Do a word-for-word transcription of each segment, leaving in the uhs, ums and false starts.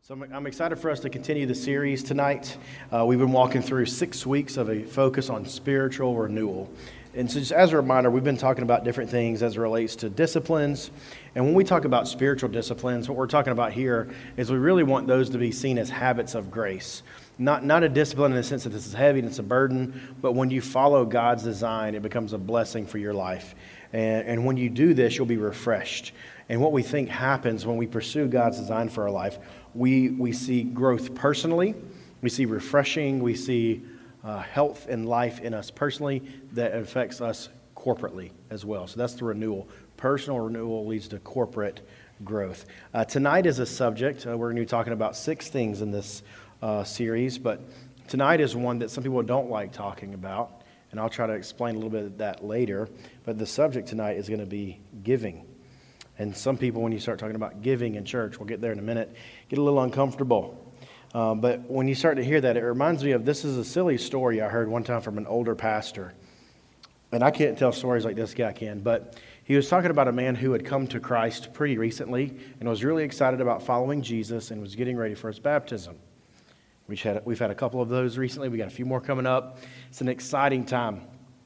So I'm, I'm excited for us to continue the series tonight. Uh, we've been walking through six weeks of a focus on spiritual renewal. And so just as a reminder, we've been talking about different things as it relates to disciplines. And when we talk about spiritual disciplines, what we're talking about here is we really want those to be seen as habits of grace. Not, not a discipline in the sense that this is heavy and it's a burden, but when you follow God's design, it becomes a blessing for your life. And, and when you do this, you'll be refreshed. And what we think happens when we pursue God's design for our life, we, we see growth personally, we see refreshing, we see uh, health and life in us personally that affects us corporately as well. So that's the renewal. Personal renewal leads to corporate growth. Uh, tonight is a subject, uh, we're going to be talking about six things in this uh, series, but tonight is one that some people don't like talking about, and I'll try to explain a little bit of that later, but the subject tonight is going to be giving. And some people, when you start talking about giving in church, we'll get there in a minute, get a little uncomfortable. Uh, but when you start to hear that, it reminds me of, this is a silly story I heard one time from an older pastor. And I can't tell stories like this guy can, but he was talking about a man who had come to Christ pretty recently and was really excited about following Jesus and was getting ready for his baptism. We've had, we've had a couple of those recently. We got a few more coming up. It's an exciting time.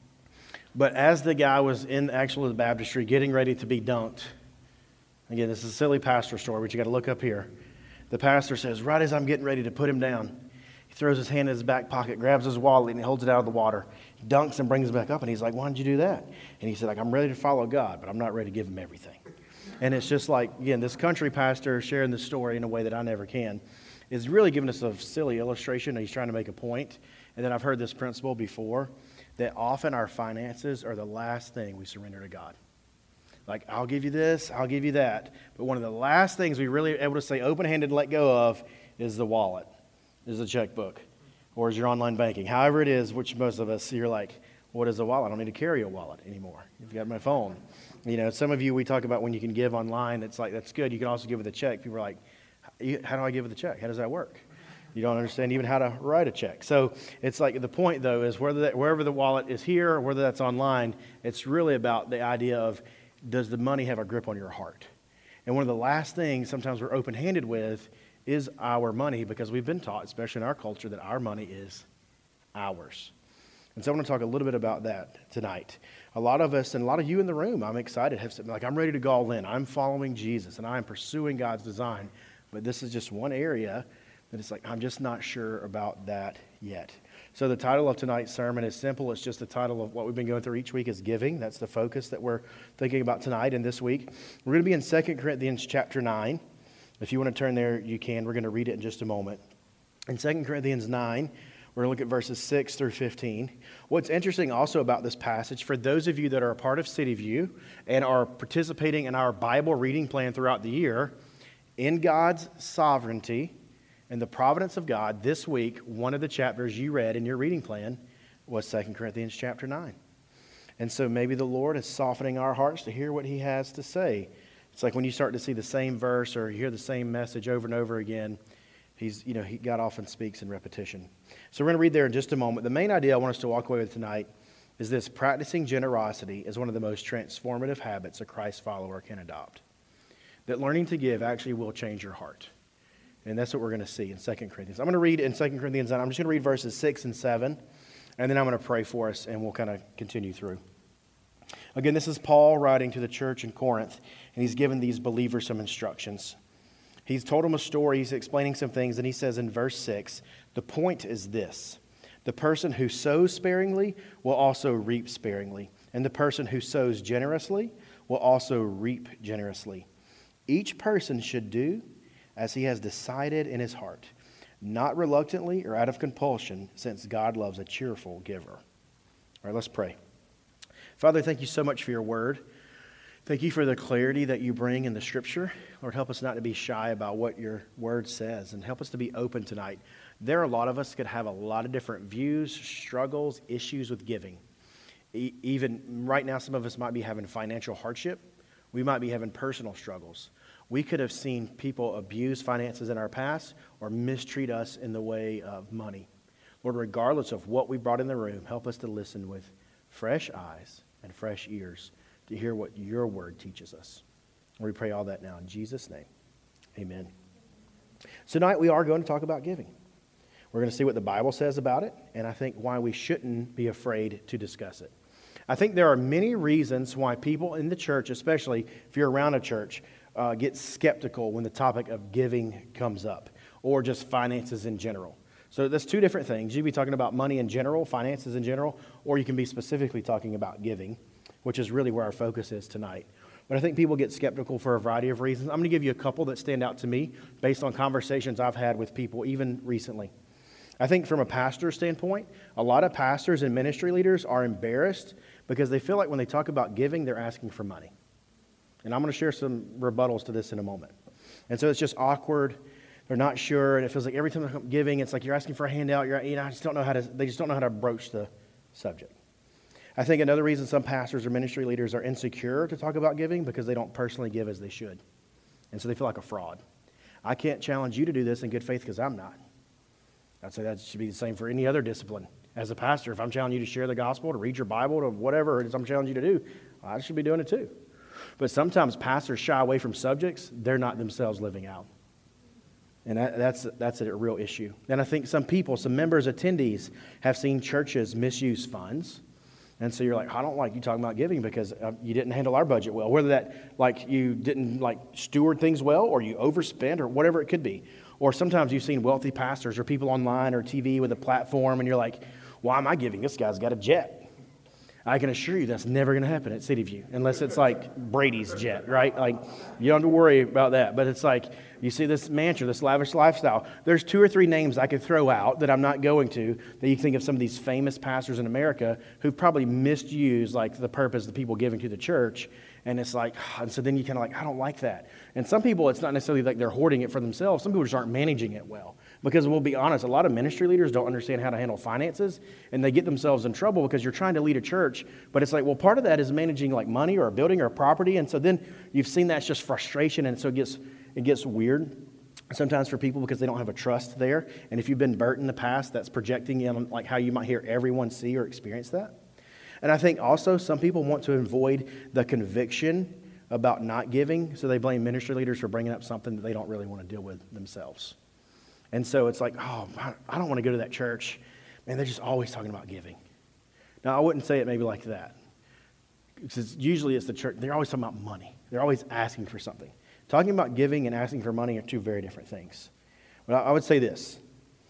But as the guy was in actual baptistry getting ready to be dunked, again, this is a silly pastor story, but you got to look up here. The pastor says, right as I'm getting ready to put him down, he throws his hand in his back pocket, grabs his wallet, and he holds it out of the water. He dunks and brings it back up, and he's like, why did you do that? And he said, like, I'm ready to follow God, but I'm not ready to give him everything. And it's just like, again, this country pastor sharing this story in a way that I never can is really giving us a silly illustration. He's trying to make a point. And then I've heard this principle before, that often our finances are the last thing we surrender to God. Like, I'll give you this, I'll give you that. But one of the last things we really are able to say open-handed and let go of is the wallet, is the checkbook, or is your online banking. However it is, which most of us, you're like, what is a wallet? I don't need to carry a wallet anymore. You've got my phone. You know, some of you, we talk about when you can give online, it's like, that's good. You can also give with a check. People are like, how do I give with a check? How does that work? You don't understand even how to write a check. So it's like, the point, though, is whether that, wherever the wallet is here or whether that's online, it's really about the idea of, does the money have a grip on your heart? And one of the last things sometimes we're open-handed with is our money, because we've been taught, especially in our culture, that our money is ours. And so I want to talk a little bit about that tonight. A lot of us, and a lot of you in the room, I'm excited, have said, like, I'm ready to go all in. I'm following Jesus, and I'm pursuing God's design. But this is just one area that it's like, I'm just not sure about that yet. So the title of tonight's sermon is simple. It's just the title of what we've been going through each week is giving. That's the focus that we're thinking about tonight and this week. We're going to be in Second Corinthians chapter nine. If you want to turn there, you can. We're going to read it in just a moment. In Second Corinthians nine, we're going to look at verses six through fifteen. What's interesting also about this passage, for those of you that are a part of City View and are participating in our Bible reading plan throughout the year, in God's sovereignty and the providence of God, this week, one of the chapters you read in your reading plan was Second Corinthians chapter nine. And so maybe the Lord is softening our hearts to hear what he has to say. It's like when you start to see the same verse or hear the same message over and over again, he's, you know, he, God often speaks in repetition. So we're going to read there in just a moment. The main idea I want us to walk away with tonight is this: practicing generosity is one of the most transformative habits a Christ follower can adopt. That learning to give actually will change your heart. And that's what we're going to see in Second Corinthians. I'm going to read in Second Corinthians nine. I'm just going to read verses six and seven, and then I'm going to pray for us, and we'll kind of continue through. Again, this is Paul writing to the church in Corinth, and he's given these believers some instructions. He's told them a story. He's explaining some things, and he says in verse six, the point is this: the person who sows sparingly will also reap sparingly, and the person who sows generously will also reap generously. Each person should do as he has decided in his heart, not reluctantly or out of compulsion, since God loves a cheerful giver. All right, let's pray. Father, thank you so much for your word. Thank you for the clarity that you bring in the scripture. Lord, help us not to be shy about what your word says, and help us to be open tonight. There are a lot of us that could have a lot of different views, struggles, issues with giving. E- even right now, some of us might be having financial hardship. We might be having personal struggles. We could have seen people abuse finances in our past or mistreat us in the way of money. Lord, regardless of what we brought in the room, help us to listen with fresh eyes and fresh ears to hear what your word teaches us. We pray all that now in Jesus' name. Amen. Tonight we are going to talk about giving. We're going to see what the Bible says about it, and I think why we shouldn't be afraid to discuss it. I think there are many reasons why people in the church, especially if you're around a church, uh, get skeptical when the topic of giving comes up, or just finances in general. So that's two different things. You can be talking about money in general, finances in general, or you can be specifically talking about giving, which is really where our focus is tonight. But I think people get skeptical for a variety of reasons. I'm going to give you a couple that stand out to me based on conversations I've had with people even recently. I think from a pastor standpoint, a lot of pastors and ministry leaders are embarrassed because they feel like when they talk about giving, they're asking for money. And I'm going to share some rebuttals to this in a moment. And so it's just awkward. They're not sure, and it feels like every time they're giving, it's like you're asking for a handout. You're, you know, I just don't know how to. They just don't know how to broach the subject. I think another reason some pastors or ministry leaders are insecure to talk about giving because they don't personally give as they should, and so they feel like a fraud. I can't challenge you to do this in good faith because I'm not. I'd say that should be the same for any other discipline. As a pastor, if I'm challenging you to share the gospel, to read your Bible, to whatever it is I'm challenging you to do, I should be doing it too. But sometimes pastors shy away from subjects they're not themselves living out. And that, that's, that's a real issue. And I think some people, some members, attendees, have seen churches misuse funds. And so you're like, I don't like you talking about giving because uh, you didn't handle our budget well. Whether that, like, you didn't, like, steward things well, or you overspent, or whatever it could be. Or sometimes you've seen wealthy pastors or people online or T V with a platform, and you're like, why am I giving? This guy's got a jet. I can assure you that's never going to happen at City View unless it's like Brady's jet, right? Like, you don't have to worry about that. But it's like, you see this mansion, this lavish lifestyle. There's two or three names I could throw out that I'm not going to, that you think of some of these famous pastors in America who've probably misused, like, the purpose of the people giving to the church. And it's like, and so then you kind of like, I don't like that. And some people, it's not necessarily like they're hoarding it for themselves. Some people just aren't managing it well. Because we'll be honest, a lot of ministry leaders don't understand how to handle finances, and they get themselves in trouble because you're trying to lead a church, but it's like, well, part of that is managing like money or a building or a property, and so then you've seen that's just frustration, and so it gets it gets weird sometimes for people because they don't have a trust there. And if you've been burnt in the past, that's projecting in like how you might hear everyone see or experience that. And I think also some people want to avoid the conviction about not giving, so they blame ministry leaders for bringing up something that they don't really want to deal with themselves. And so it's like, oh, I don't want to go to that church. Man, they're just always talking about giving. Now, I wouldn't say it maybe like that. Because usually it's the church. They're always talking about money. They're always asking for something. Talking about giving and asking for money are two very different things. But I would say this.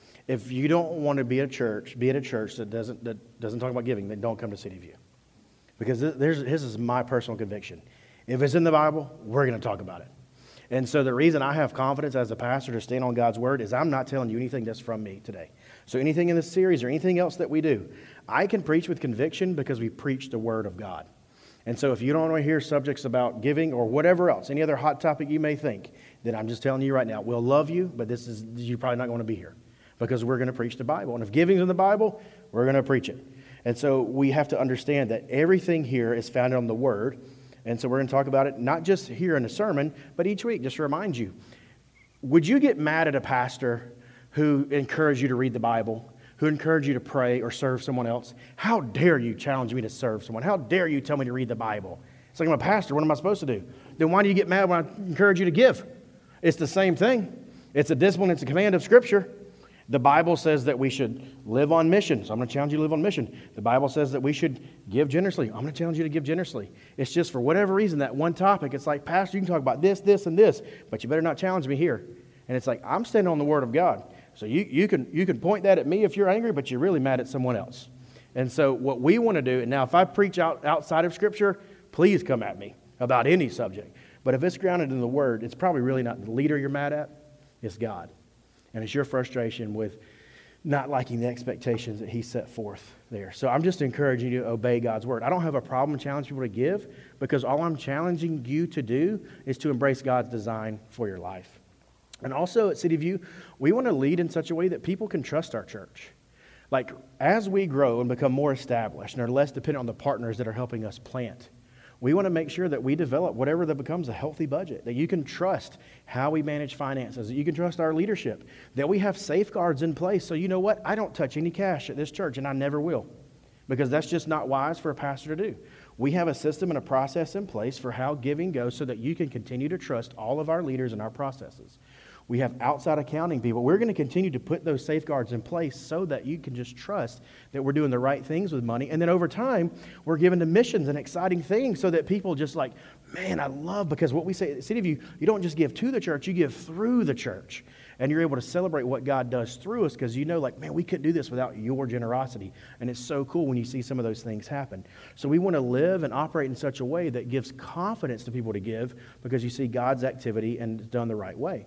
If you don't want to be at a church, be at a church that doesn't that doesn't talk about giving, then don't come to City View. Because there's, this is my personal conviction. If it's in the Bible, we're going to talk about it. And so the reason I have confidence as a pastor to stand on God's word is I'm not telling you anything that's from me today. So anything in this series or anything else that we do, I can preach with conviction because we preach the word of God. And so if you don't want to hear subjects about giving or whatever else, any other hot topic you may think, then I'm just telling you right now, we'll love you, but this is you're probably not going to be here because we're going to preach the Bible. And if giving's in the Bible, we're going to preach it. And so we have to understand that everything here is founded on the word. And so we're going to talk about it, not just here in a sermon, but each week, just to remind you. Would you get mad at a pastor who encouraged you to read the Bible, who encouraged you to pray or serve someone else? How dare you challenge me to serve someone? How dare you tell me to read the Bible? It's like, I'm a pastor. What am I supposed to do? Then why do you get mad when I encourage you to give? It's the same thing. It's a discipline. It's a command of Scripture. The Bible says that we should live on mission. So I'm going to challenge you to live on mission. The Bible says that we should give generously. I'm going to challenge you to give generously. It's just for whatever reason, that one topic, it's like, Pastor, you can talk about this, this, and this, but you better not challenge me here. And it's like, I'm standing on the Word of God. So you, you can you can point that at me if you're angry, but you're really mad at someone else. And so what we want to do, and now if I preach out outside of Scripture, please come at me about any subject. But if it's grounded in the Word, it's probably really not the leader you're mad at, it's God. And it's your frustration with not liking the expectations that He set forth there. So I'm just encouraging you to obey God's word. I don't have a problem challenging people to give because all I'm challenging you to do is to embrace God's design for your life. And also at City View, we want to lead in such a way that people can trust our church. Like as we grow and become more established and are less dependent on the partners that are helping us plant, we want to make sure that we develop whatever that becomes a healthy budget, that you can trust how we manage finances, that you can trust our leadership, that we have safeguards in place. So you know what? I don't touch any cash at this church, and I never will, because that's just not wise for a pastor to do. We have a system and a process in place for how giving goes so that you can continue to trust all of our leaders and our processes. We have outside accounting people. We're going to continue to put those safeguards in place so that you can just trust that we're doing the right things with money. And then over time, we're given to missions and exciting things so that people just like, man, I love, because what we say at City View, you don't just give to the church, you give through the church. And you're able to celebrate what God does through us because you know, like, man, we couldn't do this without your generosity. And it's so cool when you see some of those things happen. So we want to live and operate in such a way that gives confidence to people to give because you see God's activity and it's done the right way.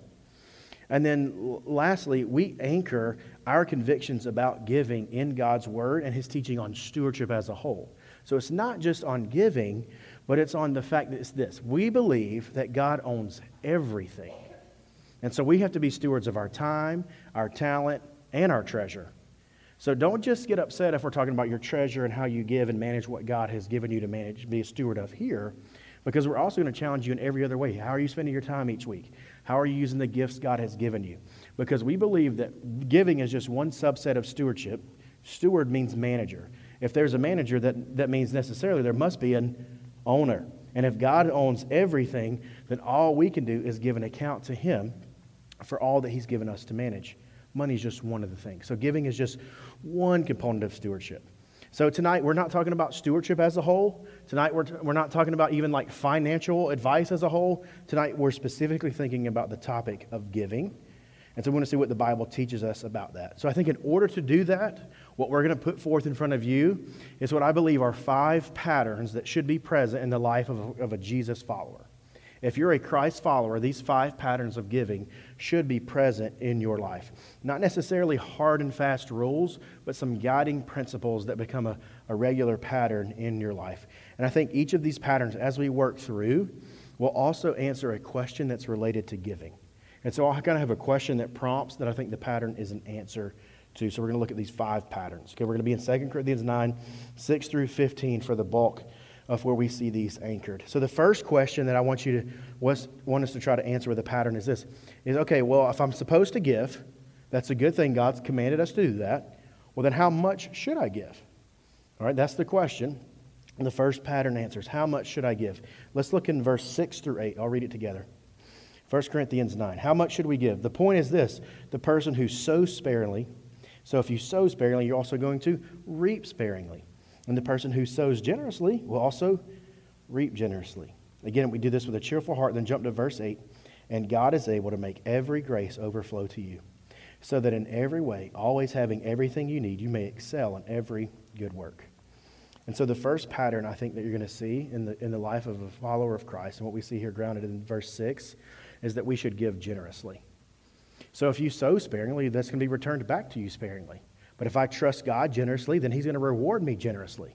And then lastly, we anchor our convictions about giving in God's Word and His teaching on stewardship as a whole. So it's not just on giving, but it's on the fact that it's this. We believe that God owns everything. And so we have to be stewards of our time, our talent, and our treasure. So don't just get upset if we're talking about your treasure and how you give and manage what God has given you to manage, be a steward of here, because we're also going to challenge you in every other way. How are you spending your time each week? How are you using the gifts God has given you? Because we believe that giving is just one subset of stewardship. Steward means manager. If there's a manager, that, that means necessarily there must be an owner. And if God owns everything, then all we can do is give an account to Him for all that He's given us to manage. Money is just one of the things. So giving is just one component of stewardship. So tonight, we're not talking about stewardship as a whole. Tonight, we're, t- we're not talking about even like financial advice as a whole. Tonight, we're specifically thinking about the topic of giving. And so we want to see what the Bible teaches us about that. So I think in order to do that, what we're going to put forth in front of you is what I believe are five patterns that should be present in the life of a, of a Jesus follower. If you're a Christ follower, these five patterns of giving should be present in your life. Not necessarily hard and fast rules, but some guiding principles that become a, a regular pattern in your life. And I think each of these patterns, as we work through, will also answer a question that's related to giving. And so I kind of have a question that prompts that I think the pattern is an answer to. So we're going to look at these five patterns. Okay, we're going to be in Second Corinthians nine, six through fifteen for the bulk of where we see these anchored. So the first question that I want you to was, want us to try to answer with a pattern is this: is okay, well, if I'm supposed to give, that's a good thing. God's commanded us to do that. Well, then how much should I give? All right, that's the question. And the first pattern answers, how much should I give? Let's look in verse six through eight. I'll read it together. First Corinthians nine. How much should we give? The point is this: the person who sows sparingly. So if you sow sparingly, you're also going to reap sparingly. And the person who sows generously will also reap generously. Again, we do this with a cheerful heart. Then jump to verse eight. And God is able to make every grace overflow to you, so that in every way, always having everything you need, you may excel in every good work. And so the first pattern I think that you're going to see in the in the life of a follower of Christ, and what we see here grounded in verse six, is that we should give generously. So if you sow sparingly, that's going to be returned back to you sparingly. But if I trust God generously, then He's going to reward me generously.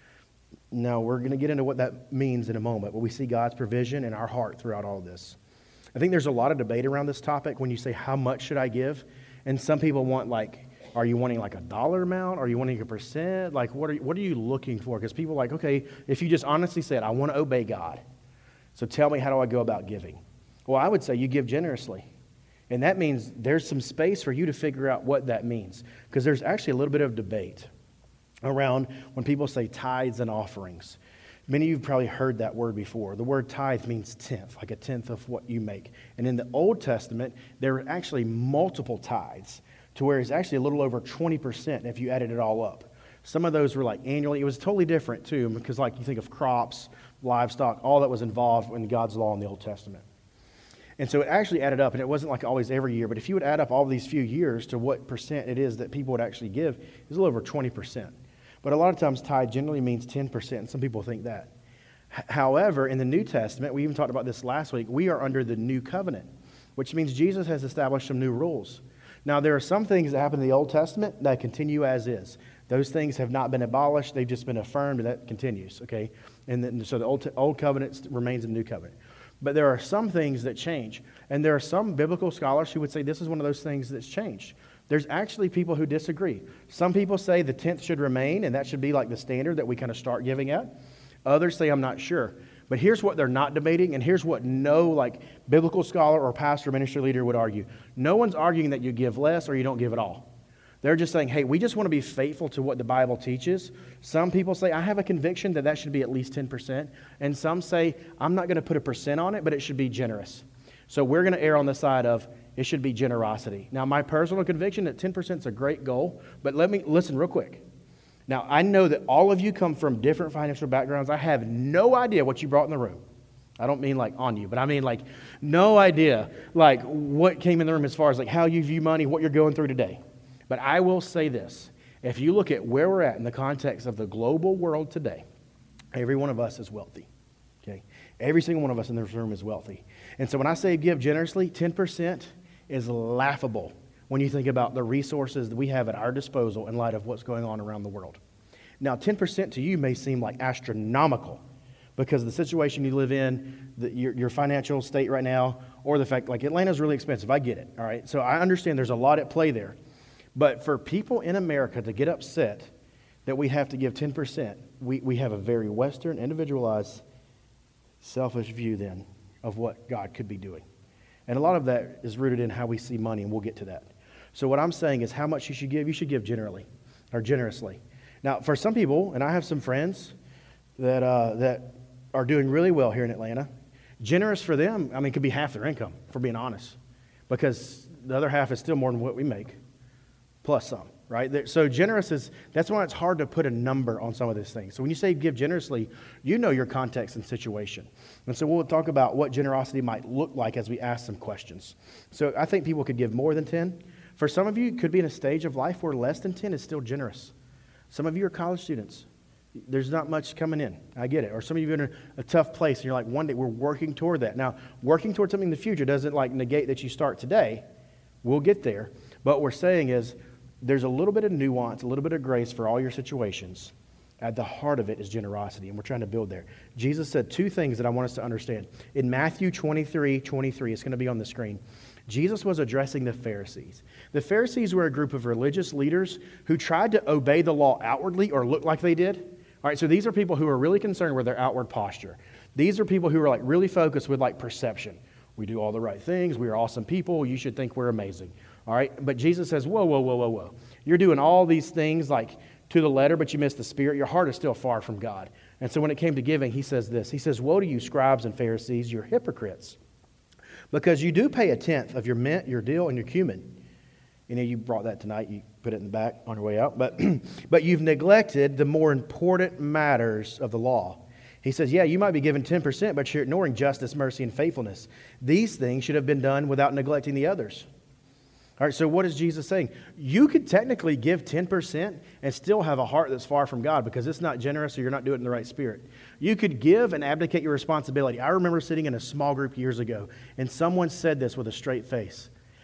Now, we're going to get into what that means in a moment, but we see God's provision in our heart throughout all of this. I think there's a lot of debate around this topic when you say, how much should I give? And some people want like, are you wanting like a dollar amount? Are you wanting a percent? Like, what are you, what are you looking for? Because people are like, okay, if you just honestly said, I want to obey God, so tell me, how do I go about giving? Well, I would say you give generously. And that means there's some space for you to figure out what that means. Because there's actually a little bit of debate around when people say tithes and offerings. Many of you have probably heard that word before. The word tithe means tenth, like a tenth of what you make. And in the Old Testament, there were actually multiple tithes, to where it's actually a little over twenty percent if you added it all up. Some of those were like annually. It was totally different too, because like you think of crops, livestock, all that was involved in God's law in the Old Testament. And so it actually added up, and it wasn't like always every year, but if you would add up all these few years to what percent it is that people would actually give, it was a little over twenty percent. But a lot of times tithe generally means ten percent, and some people think that. H- However, in the New Testament, we even talked about this last week, we are under the new covenant, which means Jesus has established some new rules. Now, there are some things that happen in the Old Testament that continue as is. Those things have not been abolished, they've just been affirmed, and that continues, okay? And then, so the Old, Old Covenant remains in the New Covenant. But there are some things that change. And there are some biblical scholars who would say this is one of those things that's changed. There's actually people who disagree. Some people say the tenth should remain, and that should be like the standard that we kind of start giving at. Others say, I'm not sure. But here's what they're not debating, and here's what no like biblical scholar or pastor, ministry leader would argue. No one's arguing that you give less or you don't give at all. They're just saying, hey, we just want to be faithful to what the Bible teaches. Some people say, I have a conviction that that should be at least ten percent. And some say, I'm not going to put a percent on it, but it should be generous. So we're going to err on the side of, It should be generosity. Now, my personal conviction that ten percent is a great goal, but let me listen real quick. Now, I know that all of you come from different financial backgrounds. I have no idea what you brought in the room. I don't mean like on you, but I mean like no idea like what came in the room as far as like how you view money, what you're going through today. But I will say this. If you look at where we're at in the context of the global world today, every one of us is wealthy. Okay? Every single one of us in this room is wealthy. And so when I say give generously, ten percent is laughable when you think about the resources that we have at our disposal in light of what's going on around the world. Now, ten percent to you may seem like astronomical because of the situation you live in, the, your, your financial state right now, or the fact like Atlanta's really expensive. I get it, all right? So I understand there's a lot at play there. But for people in America to get upset that we have to give ten percent, we, we have a very Western, individualized, selfish view then of what God could be doing. And a lot of that is rooted in how we see money, and we'll get to that. So what I'm saying is how much you should give, you should give generally or generously. Now, for some people, and I have some friends that uh, that are doing really well here in Atlanta, generous for them, I mean, could be half their income, for being honest, because the other half is still more than what we make, plus some, right? So generous is, that's why it's hard to put a number on some of these things. So when you say give generously, you know your context and situation. And so we'll talk about what generosity might look like as we ask some questions. So I think people could give more than ten. For some of you, it could be in a stage of life where less than ten is still generous. Some of you are college students. There's not much coming in. I get it. Or some of you are in a, a tough place, and you're like, one day we're working toward that. Now, working toward something in the future doesn't like negate that you start today. We'll get there. But what we're saying is there's a little bit of nuance, a little bit of grace for all your situations. At the heart of it is generosity, and we're trying to build there. Jesus said two things that I want us to understand. In Matthew twenty-three twenty-three, it's going to be on the screen. Jesus was addressing the Pharisees. The Pharisees were a group of religious leaders who tried to obey the law outwardly or look like they did. All right, so these are people who are really concerned with their outward posture. These are people who are like really focused with like perception. We do all the right things. We are awesome people. You should think we're amazing. All right, but Jesus says, whoa, whoa, whoa, whoa, whoa. You're doing all these things like to the letter, but you miss the spirit. Your heart is still far from God. And so when it came to giving, he says this. He says, woe to you, scribes and Pharisees, you're hypocrites, because you do pay a tenth of your mint, your dill, and your cumin. You know, you brought that tonight. You put it in the back on your way out. But, but you've neglected the more important matters of the law. He says, yeah, you might be given ten percent, but you're ignoring justice, mercy, and faithfulness. These things should have been done without neglecting the others. All right, so what is Jesus saying? You could technically give ten percent and still have a heart that's far from God because it's not generous or you're not doing it in the right spirit. You could give and abdicate your responsibility. I remember sitting in a small group years ago, and someone said this with a straight face.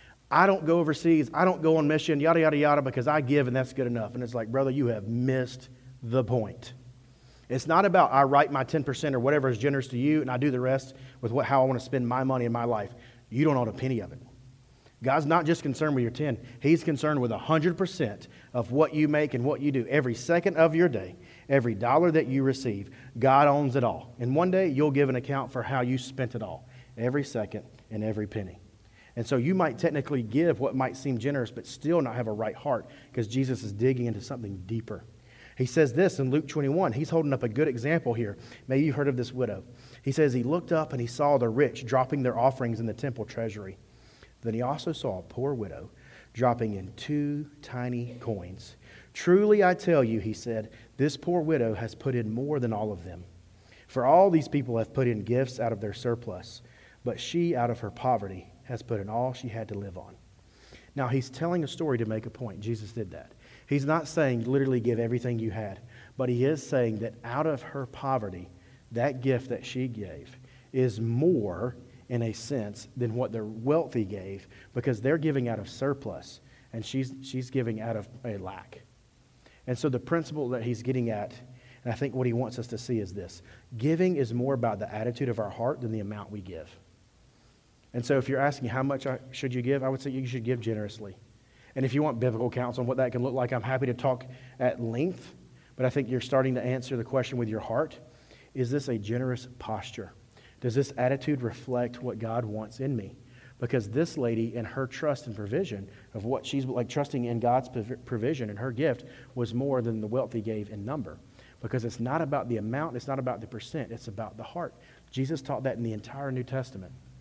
I don't go overseas, I don't go on mission, yada, yada, yada, because I give and that's good enough. And it's like, brother, you have missed the point. It's not about I write my ten percent or whatever is generous to you and I do the rest with what, how I want to spend my money in my life. You don't own a penny of it. God's not just concerned with your ten. He's concerned with one hundred percent of what you make and what you do. Every second of your day, every dollar that you receive, God owns it all. And one day you'll give an account for how you spent it all. Every second and every penny. And so you might technically give what might seem generous, but still not have a right heart because Jesus is digging into something deeper. He says this in Luke twenty-one. He's holding up a good example here. Maybe you've heard of this widow. He says he looked up and he saw the rich dropping their offerings in the temple treasury. Then he also saw a poor widow dropping in two tiny coins. Truly I tell you, he said, this poor widow has put in more than all of them. For all these people have put in gifts out of their surplus, but she out of her poverty has put in all she had to live on. Now he's telling a story to make a point. Jesus did that. He's not saying literally give everything you had, but he is saying that out of her poverty, that gift that she gave is more in a sense than what the wealthy gave, because they're giving out of surplus and she's she's giving out of a lack. And so the principle that he's getting at, and I think what he wants us to see is this: giving is more about the attitude of our heart than the amount we give. And so if you're asking how much I, should you give, I would say you should give generously. And if you want biblical counsel on what that can look like, I'm happy to talk at length, but I think you're starting to answer the question with your heart. Is this a generous posture? Does this attitude reflect what God wants in me? Because this lady and her trust and provision of what she's like trusting in God's provision and her gift was more than the wealthy gave in number. Because it's not about the amount, it's not about the percent, it's about the heart. Jesus taught that in the entire New Testament.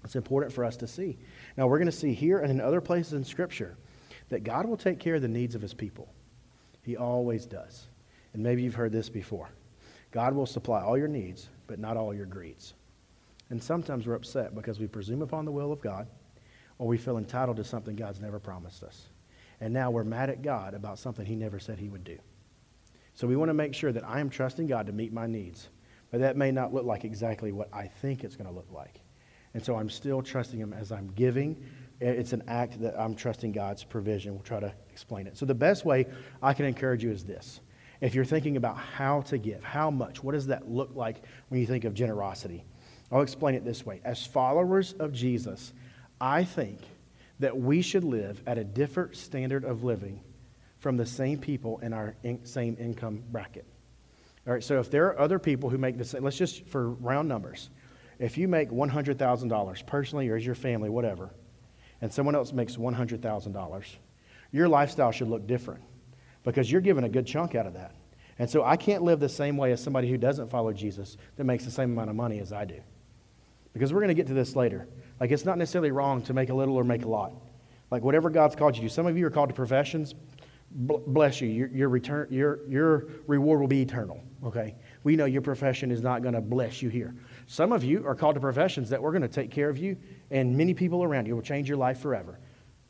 It's important for us to see. Now, we're going to see here and in other places in Scripture that God will take care of the needs of his people. He always does. And maybe you've heard this before. God will supply all your needs, but not all your greeds. And sometimes we're upset because we presume upon the will of God, or we feel entitled to something God's never promised us. And now we're mad at God about something he never said he would do. So we want to make sure that I am trusting God to meet my needs. But that may not look like exactly what I think it's going to look like. And so I'm still trusting him as I'm giving. It's an act that I'm trusting God's provision. We'll try to explain it. So the best way I can encourage you is this. If you're thinking about how to give, how much, what does that look like when you think of generosity? I'll explain it this way. As followers of Jesus, I think that we should live at a different standard of living from the same people in our in, same income bracket. All right, so if there are other people who make the same, let's just, for round numbers, if you make one hundred thousand dollars personally or as your family, whatever, and someone else makes one hundred thousand dollars, your lifestyle should look different because you're giving a good chunk out of that. And so I can't live the same way as somebody who doesn't follow Jesus that makes the same amount of money as I do. Because we're going to get to this later. Like, it's not necessarily wrong to make a little or make a lot. Like, whatever God's called you to. Some of you are called to professions. Bless you. Your, your, return, your, your reward will be eternal. Okay? We know your profession is not going to bless you here. Some of you are called to professions that we're going to take care of you, and many people around you will change your life forever.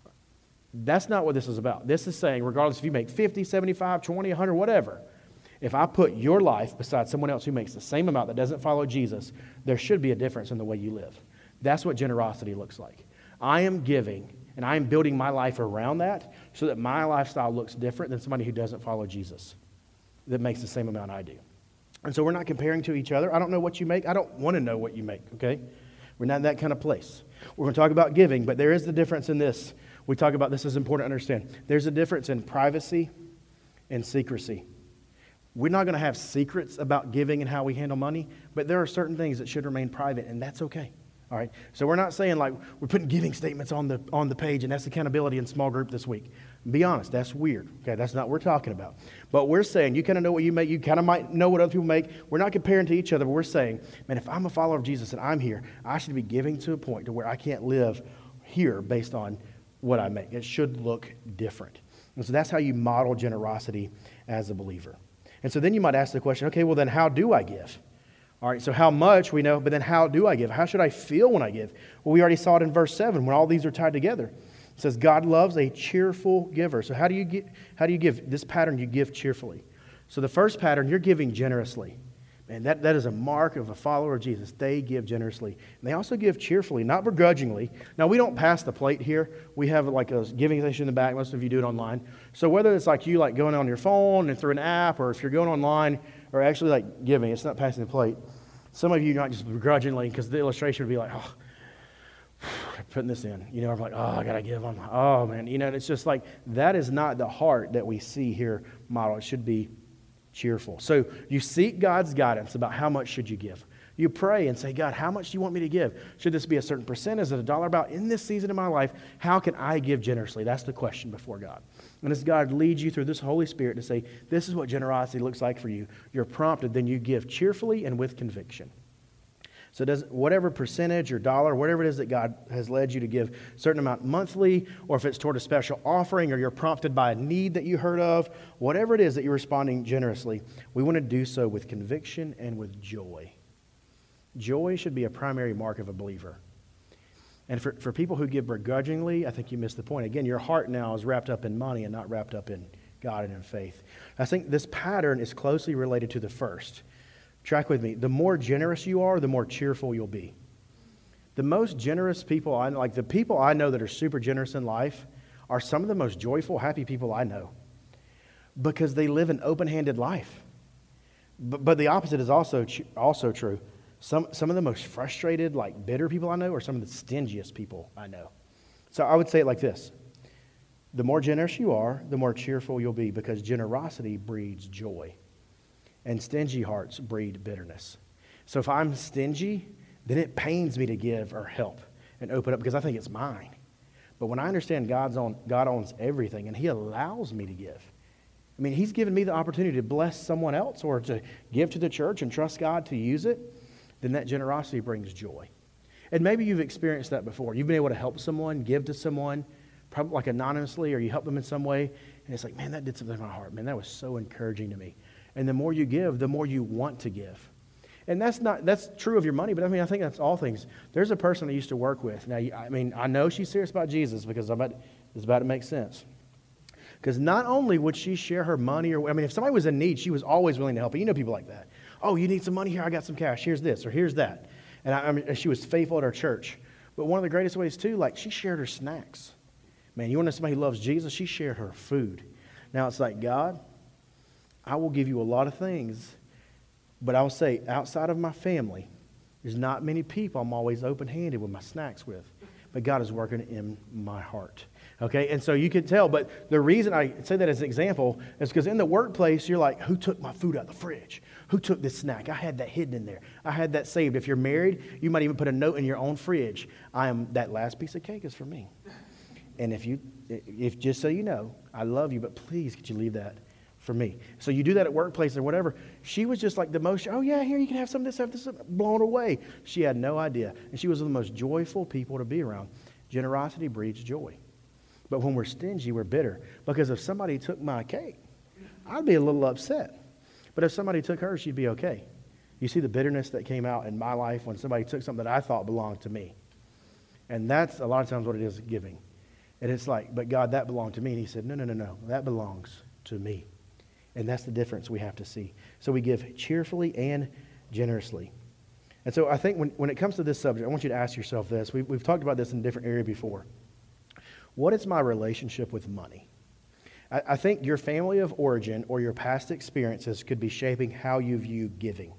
That's not what this is about. This is saying, regardless if you make fifty, seventy-five, twenty, one hundred, whatever, if I put your life beside someone else who makes the same amount that doesn't follow Jesus, there should be a difference in the way you live. That's what generosity looks like. I am giving, and I am building my life around that so that my lifestyle looks different than somebody who doesn't follow Jesus that makes the same amount I do. And so we're not comparing to each other. I don't know what you make. I don't want to know what you make, okay? We're not in that kind of place. We're going to talk about giving, but there is the difference in this. We talk about this is important to understand. There's a difference in privacy and secrecy. We're not going to have secrets about giving and how we handle money, but there are certain things that should remain private, and that's okay. All right? So we're not saying like we're putting giving statements on the on the page, and that's accountability in small group this week. Be honest, that's weird. Okay, that's not what we're talking about. But we're saying you kind of know what you make. You kind of might know what other people make. We're not comparing to each other, but we're saying, man, if I'm a follower of Jesus and I'm here, I should be giving to a point to where I can't live here based on what I make. It should look different. And so that's how you model generosity as a believer. And so then you might ask the question, okay, well then how do I give? All right, so how much we know, but then how do I give? How should I feel when I give? Well, we already saw it in verse seven when all these are tied together. It says God loves a cheerful giver. So how do you get, how do you give? This pattern, you give cheerfully. So the first pattern, you're giving generously. Man, that, that is a mark of a follower of Jesus. They give generously. And they also give cheerfully, not begrudgingly. Now, we don't pass the plate here. We have like a giving station in the back. Most of you do it online. So whether it's like you like going on your phone and through an app, or if you're going online or actually like giving, it's not passing the plate. Some of you not just begrudgingly, because the illustration would be like, oh, putting this in. You know, I'm like, oh, I got to give. I'm like, oh, man. You know, it's just like, that is not the heart that we see here model. It should be cheerful. So you seek God's guidance about how much should you give. You pray and say, God, how much do you want me to give? Should this be a certain percent? Is it a dollar amount? In this season of my life, how can I give generously? That's the question before God. And as God leads you through this Holy Spirit to say, this is what generosity looks like for you, you're prompted, then you give cheerfully and with conviction. So does whatever percentage or dollar, whatever it is that God has led you to give a certain amount monthly, or if it's toward a special offering, or you're prompted by a need that you heard of, whatever it is that you're responding generously, we want to do so with conviction and with joy. Joy should be a primary mark of a believer. And for, for people who give begrudgingly, I think you missed the point. Again, your heart now is wrapped up in money and not wrapped up in God and in faith. I think this pattern is closely related to the first. Track with me. The more generous you are, the more cheerful you'll be. The most generous people I know, like the people I know that are super generous in life, are some of the most joyful, happy people I know. Because they live an open-handed life. But, but the opposite is also also true. Some some of the most frustrated, like bitter people I know are some of the stingiest people I know. So I would say it like this. The more generous you are, the more cheerful you'll be, because generosity breeds joy. And stingy hearts breed bitterness. So if I'm stingy, then it pains me to give or help and open up because I think it's mine. But when I understand God's own, God owns everything and He allows me to give. I mean, He's given me the opportunity to bless someone else or to give to the church and trust God to use it, then that generosity brings joy. And maybe you've experienced that before. You've been able to help someone, give to someone, probably like anonymously, or you help them in some way, and it's like, man, that did something in my heart. Man, that was so encouraging to me. And the more you give, the more you want to give. And that's not that's true of your money, but I mean, I think that's all things. There's a person I used to work with. Now, I mean, I know she's serious about Jesus because I'm about, it's about to make sense. Because not only would she share her money, or I mean, if somebody was in need, she was always willing to help. You know people like that. Oh, you need some money? Here, I got some cash. Here's this, or here's that. And I, I mean, she was faithful at her church. But one of the greatest ways, too, like she shared her snacks. Man, you want to know somebody who loves Jesus? She shared her food. Now, it's like, God, I will give you a lot of things, but I'll say, outside of my family, there's not many people I'm always open-handed with my snacks with. But God is working in my heart. Okay, and so you can tell, but the reason I say that as an example is because in the workplace, you're like, who took my food out of the fridge? Who took this snack? I had that hidden in there. I had that saved. If you're married, you might even put a note in your own fridge. I am, that last piece of cake is for me. And if you, if just so you know, I love you, but please could you leave that for me? So you do that at workplace or whatever. She was just like the most, oh yeah, here you can have some of this, have this, blown away. She had no idea. And she was one of the most joyful people to be around. Generosity breeds joy. But when we're stingy, we're bitter. Because if somebody took my cake, I'd be a little upset. But if somebody took hers, she'd be okay. You see the bitterness that came out in my life when somebody took something that I thought belonged to me. And that's a lot of times what it is giving. And it's like, but God, that belonged to me. And he said, no, no, no, no, that belongs to me. And that's the difference we have to see. So we give cheerfully and generously. And so I think when, when it comes to this subject, I want you to ask yourself this. We've, we've talked about this in a different area before. What is my relationship with money? I, I think your family of origin or your past experiences could be shaping how you view giving.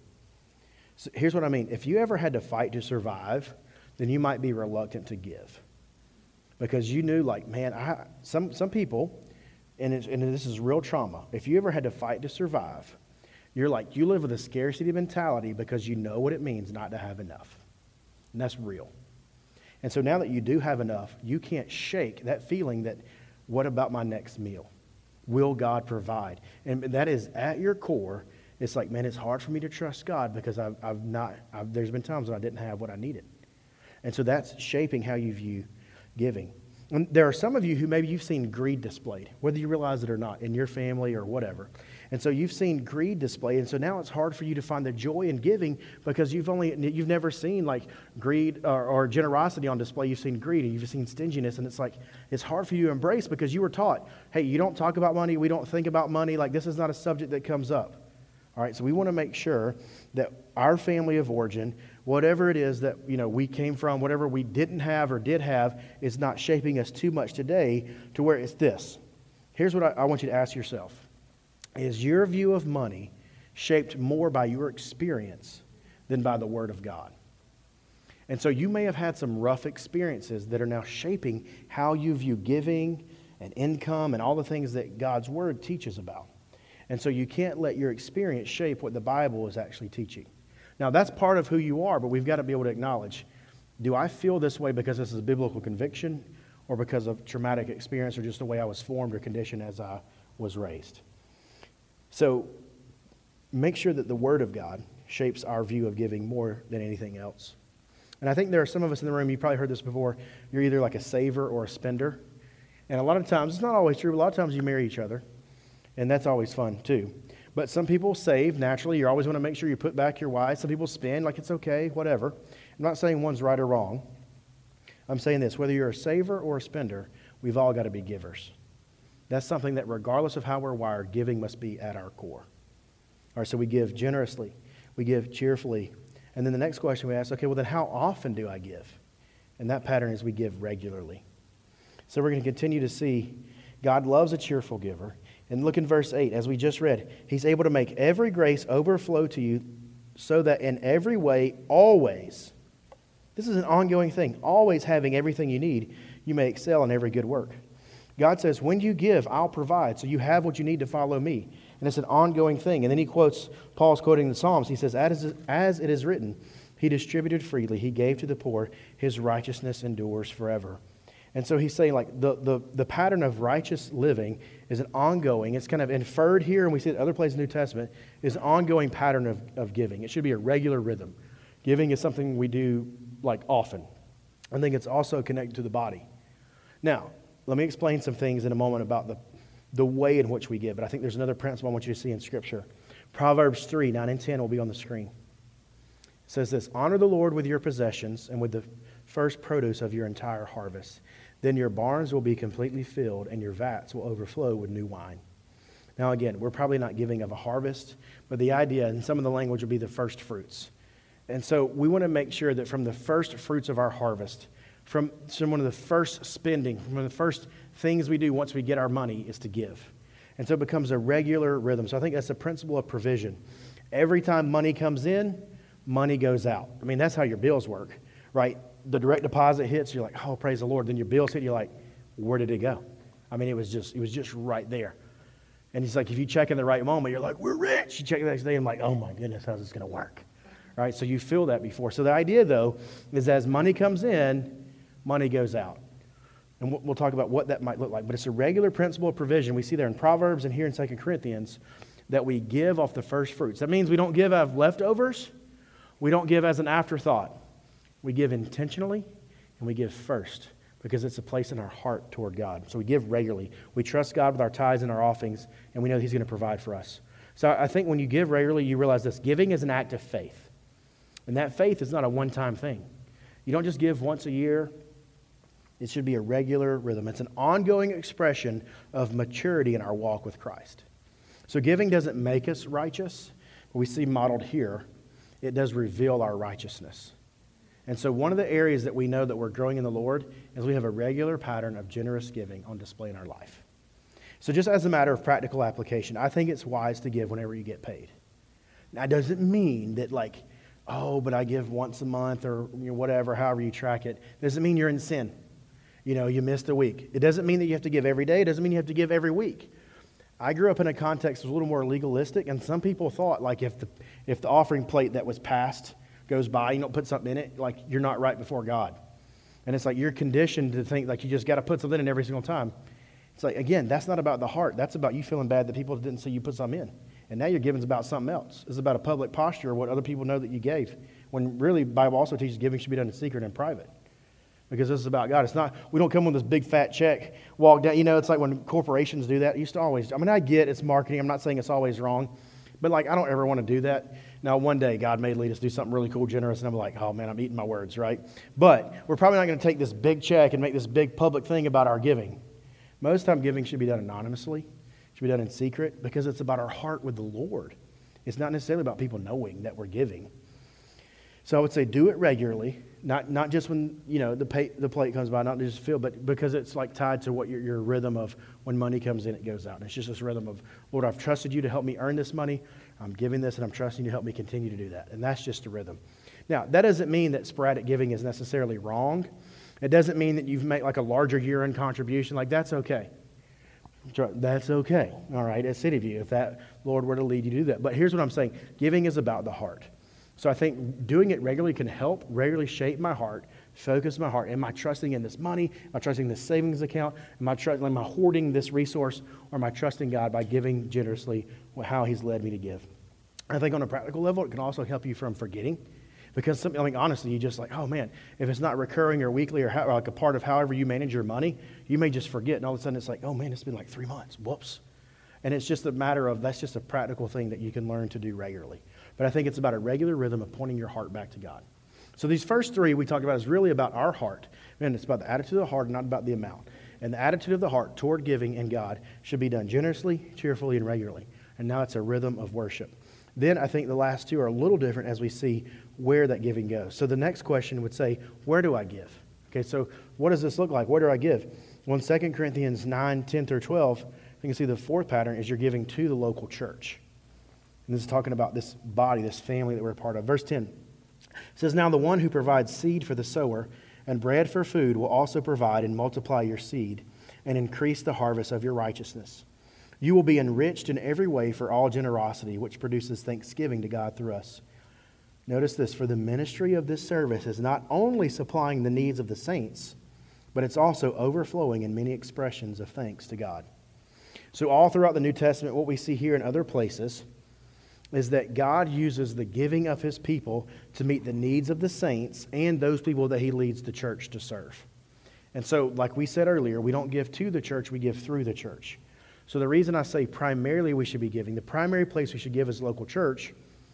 So here's what I mean. If you ever had to fight to survive, then you might be reluctant to give. Because you knew, like, man, I, some, some people, and, it's, and this is real trauma, if you ever had to fight to survive, you're like, you live with a scarcity mentality because you know what it means not to have enough. And that's real. And so now that you do have enough, you can't shake that feeling that, what about my next meal? Will God provide? And that is at your core. It's like, man, it's hard for me to trust God because I've, I've not, I've, there's been times when I didn't have what I needed. And so that's shaping how you view giving. And there are some of you who maybe you've seen greed displayed, whether you realize it or not, in your family or whatever. And so you've seen greed displayed, and so now it's hard for you to find the joy in giving because you've only you've never seen like greed or, or generosity on display. You've seen greed and you've seen stinginess, and it's like it's hard for you to embrace because you were taught, hey, you don't talk about money, we don't think about money, like this is not a subject that comes up. All right, so we want to make sure that our family of origin, whatever it is that you know we came from, whatever we didn't have or did have, is not shaping us too much today to where it's this. Here's what I, I want you to ask yourself. Is your view of money shaped more by your experience than by the Word of God? And so you may have had some rough experiences that are now shaping how you view giving and income and all the things that God's Word teaches about. And so you can't let your experience shape what the Bible is actually teaching. Now, that's part of who you are, but we've got to be able to acknowledge, do I feel this way because this is a biblical conviction or because of traumatic experience or just the way I was formed or conditioned as I was raised? So make sure that the Word of God shapes our view of giving more than anything else. And I think there are some of us in the room, you've probably heard this before, you're either like a saver or a spender. And a lot of times, it's not always true, but a lot of times you marry each other. And that's always fun too. But some people save naturally. You always want to make sure you put back your wise. Some people spend like it's okay, whatever. I'm not saying one's right or wrong. I'm saying this, whether you're a saver or a spender, we've all got to be givers. That's something that regardless of how we're wired, giving must be at our core. All right, so we give generously. We give cheerfully. And then the next question we ask, okay, well then how often do I give? And that pattern is we give regularly. So we're going to continue to see God loves a cheerful giver. And look in verse eight, as we just read, He's able to make every grace overflow to you so that in every way, always, this is an ongoing thing, always having everything you need, you may excel in every good work. God says, when you give, I'll provide. So you have what you need to follow me. And it's an ongoing thing. And then he quotes, Paul's quoting the Psalms. He says, as, as it is written, He distributed freely. He gave to the poor. His righteousness endures forever. And so he's saying like the, the, the pattern of righteous living is an ongoing, it's kind of inferred here, and we see it other places in the New Testament, is an ongoing pattern of, of giving. It should be a regular rhythm. Giving is something we do like often. I think it's also connected to the body. Now, let me explain some things in a moment about the, the way in which we give, but I think there's another principle I want you to see in Scripture. Proverbs three, nine and ten will be on the screen. It says this, honor the Lord with your possessions and with the first produce of your entire harvest. Then your barns will be completely filled and your vats will overflow with new wine. Now again, we're probably not giving of a harvest, but the idea in some of the language would be the first fruits. And so we want to make sure that from the first fruits of our harvest, from some one of the first spending, from one of the first things we do once we get our money is to give. And so it becomes a regular rhythm. So I think that's the principle of provision. Every time money comes in, money goes out. I mean, that's how your bills work, right? The direct deposit hits, you're like, oh, praise the Lord. Then your bills hit, you're like, where did it go? I mean, it was just, it was just right there. And he's like, if you check in the right moment, you're like, we're rich. You check the next day, I'm like, oh my goodness, how's this going to work? Right? So you feel that before. So the idea, though, is as money comes in, money goes out. And we'll talk about what that might look like. But it's a regular principle of provision. We see there in Proverbs and here in Second Corinthians that we give off the first fruits. That means we don't give out of leftovers. We don't give as an afterthought. We give intentionally and we give first because it's a place in our heart toward God. So we give regularly. We trust God with our tithes and our offerings, and we know He's going to provide for us. So I think when you give regularly, you realize this. Giving is an act of faith. And that faith is not a one-time thing. You don't just give once a year. It should be a regular rhythm. It's an ongoing expression of maturity in our walk with Christ. So giving doesn't make us righteous, but we see modeled here, it does reveal our righteousness. And so one of the areas that we know that we're growing in the Lord is we have a regular pattern of generous giving on display in our life. So just as a matter of practical application, I think it's wise to give whenever you get paid. Now, it doesn't mean that like, oh, but I give once a month or you know, whatever, however you track it. It doesn't mean you're in sin. You know, you missed a week. It doesn't mean that you have to give every day. It doesn't mean you have to give every week. I grew up in a context that was a little more legalistic, and some people thought like if the if the offering plate that was passed goes by, you don't put something in it, like you're not right before God. And it's like you're conditioned to think like you just got to put something in every single time. It's like, again, that's not about the heart. That's about you feeling bad that people didn't see you put something in. And now your giving's about something else. It's about a public posture, what other people know that you gave. When really, the Bible also teaches giving should be done in secret and private. Because this is about God. It's not, we don't come with this big fat check, walk down. You know, it's like when corporations do that. It used to always, I mean, I get it's marketing. I'm not saying it's always wrong. But like, I don't ever want to do that. Now, one day, God may lead us to do something really cool, generous, and I'm like, oh man, I'm eating my words, right? But we're probably not going to take this big check and make this big public thing about our giving. Most time, giving should be done anonymously. It should be done in secret because it's about our heart with the Lord. It's not necessarily about people knowing that we're giving. So I would say do it regularly, not not just when, you know, the pay, the plate comes by, not just feel, but because it's like tied to what your, your rhythm of when money comes in, it goes out. And it's just this rhythm of, Lord, I've trusted you to help me earn this money. I'm giving this and I'm trusting you to help me continue to do that. And that's just a rhythm. Now, that doesn't mean that sporadic giving is necessarily wrong. It doesn't mean that you've made like a larger year-end contribution. Like, that's okay. That's okay. All right, at City View, if that Lord were to lead you to do that. But here's what I'm saying. Giving is about the heart. So I think doing it regularly can help regularly shape my heart, focus my heart. Am I trusting in this money? Am I trusting this savings account? Am I, tr- am I hoarding this resource? Or am I trusting God by giving generously how He's led me to give? I think on a practical level, it can also help you from forgetting. Because something, I mean, honestly, you just like, oh man, if it's not recurring or weekly or, how, or like a part of however you manage your money, you may just forget. And all of a sudden it's like, oh man, it's been like three months. Whoops. And it's just a matter of, that's just a practical thing that you can learn to do regularly. But I think it's about a regular rhythm of pointing your heart back to God. So these first three we talked about is really about our heart. And it's about the attitude of the heart, not about the amount. And the attitude of the heart toward giving and God should be done generously, cheerfully, and regularly. And now it's a rhythm of worship. Then I think the last two are a little different as we see where that giving goes. So the next question would say, where do I give? Okay, so what does this look like? Where do I give? Well, in Second Corinthians nine, ten through twelve, you can see the fourth pattern is you're giving to the local church. And this is talking about this body, this family that we're a part of. Verse ten says, now the one who provides seed for the sower and bread for food will also provide and multiply your seed and increase the harvest of your righteousness. You will be enriched in every way for all generosity, which produces thanksgiving to God through us. Notice this, for the ministry of this service is not only supplying the needs of the saints, but it's also overflowing in many expressions of thanks to God. So all throughout the New Testament, what we see here in other places is that God uses the giving of his people to meet the needs of the saints and those people that he leads the church to serve. And so, like we said earlier, we don't give to the church, we give through the church. So the reason I say primarily we should be giving, the primary place we should give as local church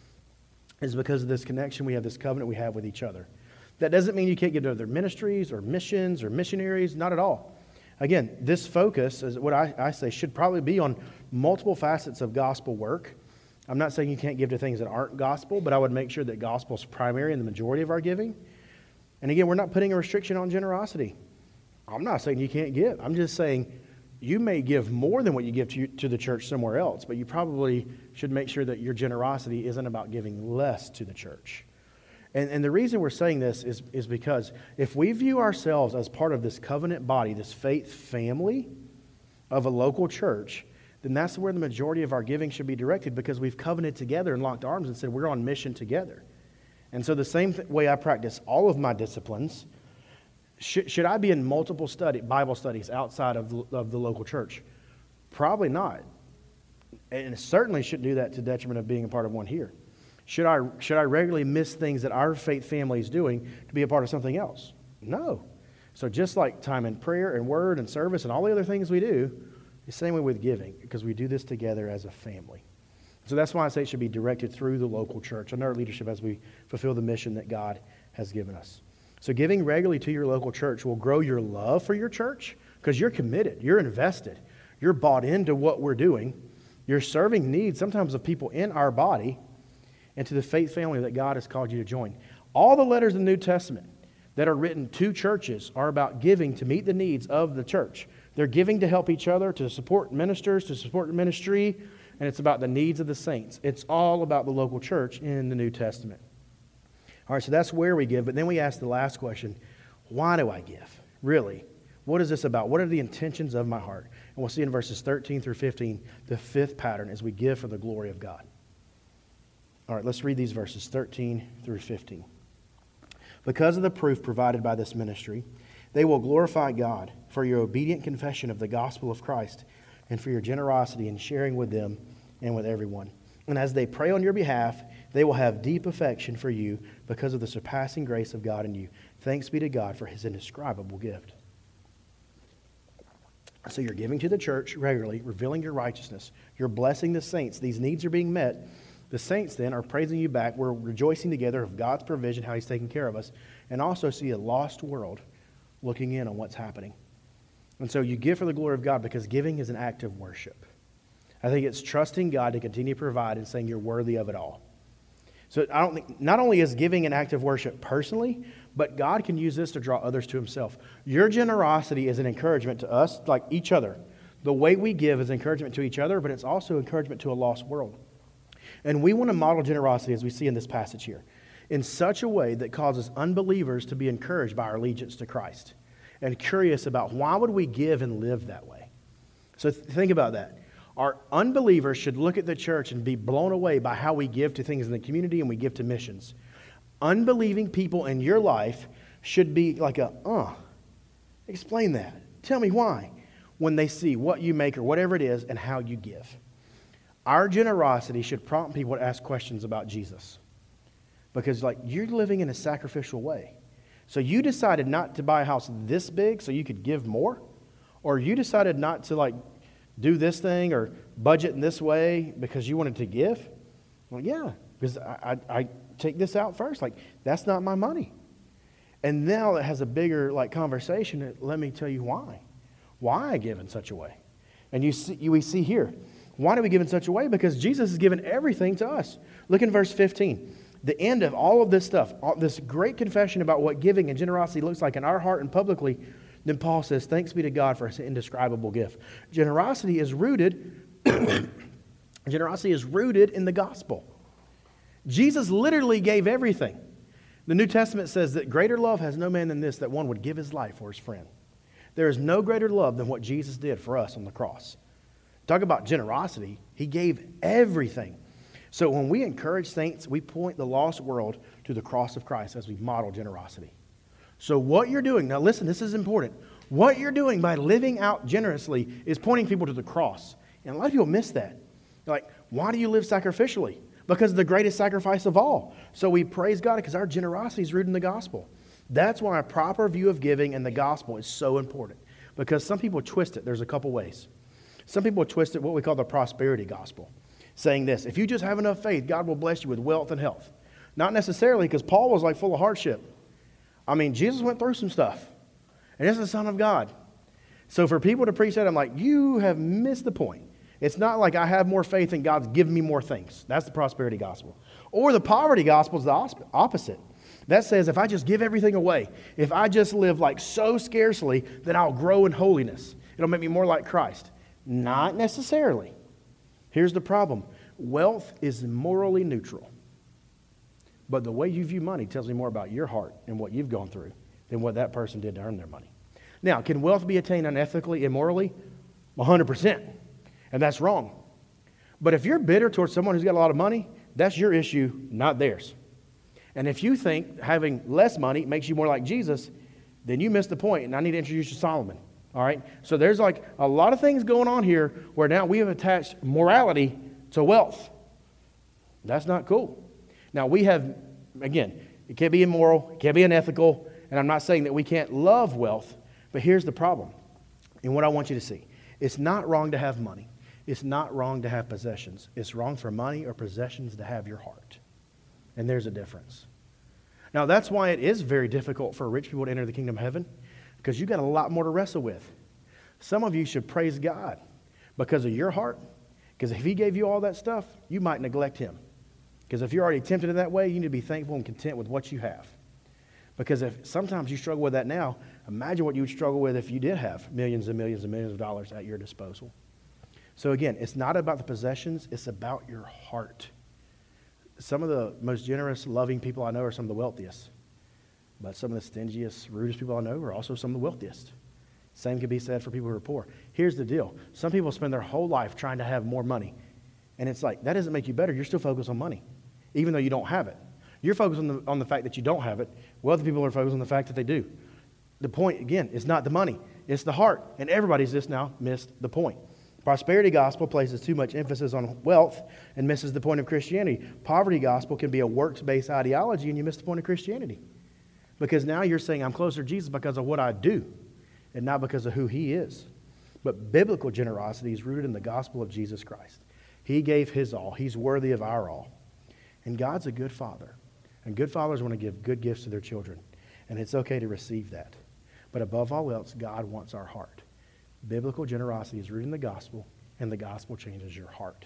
is because of this connection we have, this covenant we have with each other. That doesn't mean you can't give to other ministries or missions or missionaries, not at all. Again, this focus, is what I, I say, should probably be on multiple facets of gospel work. I'm not saying you can't give to things that aren't gospel, but I would make sure that gospel is primary in the majority of our giving. And again, we're not putting a restriction on generosity. I'm not saying you can't give. I'm just saying you may give more than what you give to, you, to the church somewhere else, but you probably should make sure that your generosity isn't about giving less to the church. And, and the reason we're saying this is, is because if we view ourselves as part of this covenant body, this faith family of a local church, then that's where the majority of our giving should be directed, because we've covenanted together and locked arms and said we're on mission together. And so the same th- way I practice all of my disciplines, should, should I be in multiple study Bible studies outside of the, of the local church? Probably not. And it certainly shouldn't do that to the detriment of being a part of one here. Should I, should I regularly miss things that our faith family is doing to be a part of something else? No. So just like time in prayer and word and service and all the other things we do, the same way with giving, because we do this together as a family. So that's why I say it should be directed through the local church and our leadership as we fulfill the mission that God has given us. So giving regularly to your local church will grow your love for your church because you're committed, you're invested, you're bought into what we're doing. You're serving needs sometimes of people in our body and to the faith family that God has called you to join. All the letters in the New Testament that are written to churches are about giving to meet the needs of the church. They're giving to help each other, to support ministers, to support ministry, and it's about the needs of the saints. It's all about the local church in the New Testament. All right, so that's where we give, but then we ask the last question, why do I give? Really? What is this about? What are the intentions of my heart? And we'll see in verses thirteen through fifteen, the fifth pattern as we give for the glory of God. All right, let's read these verses, thirteen through fifteen. Because of the proof provided by this ministry, they will glorify God for your obedient confession of the gospel of Christ and for your generosity in sharing with them and with everyone. And as they pray on your behalf, they will have deep affection for you because of the surpassing grace of God in you. Thanks be to God for his indescribable gift. So you're giving to the church regularly, revealing your righteousness. You're blessing the saints. These needs are being met. The saints then are praising you back. We're rejoicing together of God's provision, how he's taking care of us, and also see a lost world looking in on what's happening. And so you give for the glory of God because giving is an act of worship. I think it's trusting God to continue to provide and saying you're worthy of it all. So I don't think, not only is giving an act of worship personally, but God can use this to draw others to himself. Your generosity is an encouragement to us, like each other. The way we give is encouragement to each other, but it's also encouragement to a lost world. And we want to model generosity, as we see in this passage here, in such a way that causes unbelievers to be encouraged by our allegiance to Christ and curious about why would we give and live that way. So th- think about that. Our unbelievers should look at the church and be blown away by how we give to things in the community and we give to missions. Unbelieving people in your life should be like a, uh, explain that. Tell me why. When they see what you make or whatever it is and how you give. Our generosity should prompt people to ask questions about Jesus. Because like you're living in a sacrificial way. So you decided not to buy a house this big so you could give more? Or you decided not to like do this thing or budget in this way because you wanted to give? Well, yeah, because I, I, I take this out first. Like, that's not my money. And now it has a bigger like conversation. Let me tell you why. Why I give in such a way. And you see, you, we see here, why do we give in such a way? Because Jesus has given everything to us. Look in verse fifteen. The end of all of this stuff, all, this great confession about what giving and generosity looks like in our heart and publicly, then Paul says, thanks be to God for his indescribable gift. Generosity is rooted, generosity is rooted in the gospel. Jesus literally gave everything. The New Testament says that greater love has no man than this, that one would give his life for his friend. There is no greater love than what Jesus did for us on the cross. Talk about generosity. He gave everything. So when we encourage saints, we point the lost world to the cross of Christ as we model generosity. So what you're doing, now listen, this is important. What you're doing by living out generously is pointing people to the cross. And a lot of people miss that. They're like, why do you live sacrificially? because of the greatest sacrifice of all. So we praise God because our generosity is rooted in the gospel. That's why a proper view of giving and the gospel is so important, because some people twist it. There's a couple ways. Some people twist it what we call the prosperity gospel, saying this: if you just have enough faith, God will bless you with wealth and health. Not necessarily, because Paul was like full of hardship. I mean, Jesus went through some stuff, and this is the Son of God. So for people to preach that, I'm like, you have missed the point. It's not like I have more faith and God's giving me more things. That's the prosperity gospel. Or the poverty gospel is the opposite. That says if I just give everything away, if I just live like so scarcely, then I'll grow in holiness. It'll make me more like Christ. Not necessarily. Here's the problem. Wealth is morally neutral. But the way you view money tells me more about your heart and what you've gone through than what that person did to earn their money. Now, can wealth be attained unethically, immorally? one hundred percent. And that's wrong. But if you're bitter towards someone who's got a lot of money, that's your issue, not theirs. And if you think having less money makes you more like Jesus, then you missed the point, and I need to introduce you to Solomon. All right? So there's like a lot of things going on here where now we have attached morality to wealth. That's not cool. Now we have, again, it can't be immoral, it can't be unethical, and I'm not saying that we can't love wealth, but here's the problem, and what I want you to see. It's not wrong to have money. It's not wrong to have possessions. It's wrong for money or possessions to have your heart. And there's a difference. Now, that's why it is very difficult for rich people to enter the kingdom of heaven, because you've got a lot more to wrestle with. Some of you should praise God because of your heart, because if he gave you all that stuff, you might neglect him. Because if you're already tempted in that way, you need to be thankful and content with what you have. Because if sometimes you struggle with that now, imagine what you would struggle with if you did have millions and millions and millions of dollars at your disposal. So again, it's not about the possessions, it's about your heart. Some of the most generous, loving people I know are some of the wealthiest. But some of the stingiest, rudest people I know are also some of the wealthiest. Same can be said for people who are poor. Here's the deal. Some people spend their whole life trying to have more money. And it's like, that doesn't make you better. You're still focused on money, even though you don't have it. You're focused on the, on the fact that you don't have it. Wealthy people are focused on the fact that they do. The point, again, is not the money. It's the heart. And everybody's just now missed the point. Prosperity gospel places too much emphasis on wealth and misses the point of Christianity. Poverty gospel can be a works-based ideology, and you miss the point of Christianity. Because now you're saying, I'm closer to Jesus because of what I do, and not because of who he is. But biblical generosity is rooted in the gospel of Jesus Christ. He gave his all. He's worthy of our all. And God's a good father. And good fathers want to give good gifts to their children. And it's okay to receive that. But above all else, God wants our heart. Biblical generosity is rooted in the gospel, and the gospel changes your heart.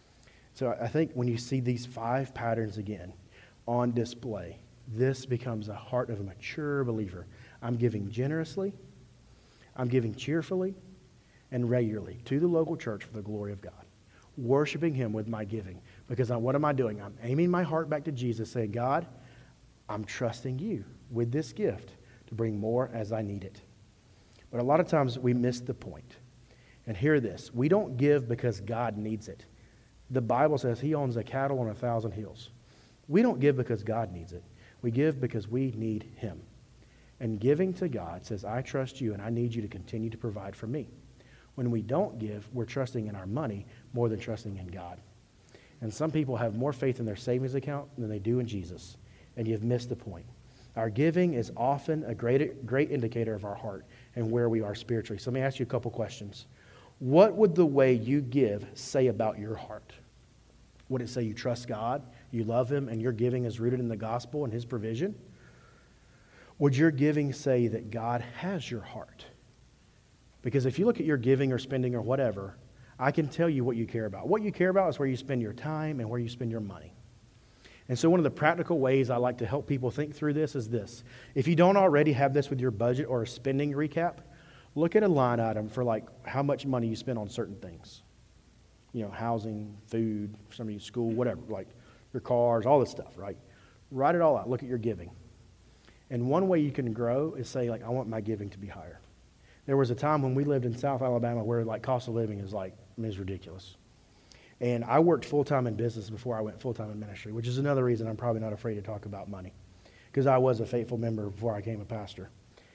So I think when you see these five patterns again on display, this becomes a heart of a mature believer. I'm giving generously, I'm giving cheerfully, and regularly to the local church for the glory of God. Worshiping him with my giving. Because I, what am I doing? I'm aiming my heart back to Jesus, saying, God, I'm trusting you with this gift to bring more as I need it. But a lot of times we miss the point. And hear this. We don't give because God needs it. The Bible says he owns a cattle on a thousand hills. We don't give because God needs it. We give because we need him. And giving to God says, I trust you and I need you to continue to provide for me. When we don't give, we're trusting in our money more than trusting in God. And some people have more faith in their savings account than they do in Jesus. And you've missed the point. Our giving is often a great, great indicator of our heart and where we are spiritually. So let me ask you a couple questions. What would the way you give say about your heart? Would it say you trust God, you love him, and your giving is rooted in the gospel and his provision? Would your giving say that God has your heart? Because if you look at your giving or spending or whatever, I can tell you what you care about. What you care about is where you spend your time and where you spend your money. And so one of the practical ways I like to help people think through this is this. If you don't already have this with your budget or a spending recap, look at a line item for like how much money you spend on certain things. You know, housing, food, some of you school, whatever, like your cars, all this stuff, right? Write it all out. Look at your giving. And one way you can grow is say, like, I want my giving to be higher. There was a time when we lived in South Alabama where like cost of living is like, I mean, it's ridiculous. And I worked full-time in business before I went full-time in ministry, which is another reason I'm probably not afraid to talk about money, because I was a faithful member before I became a pastor.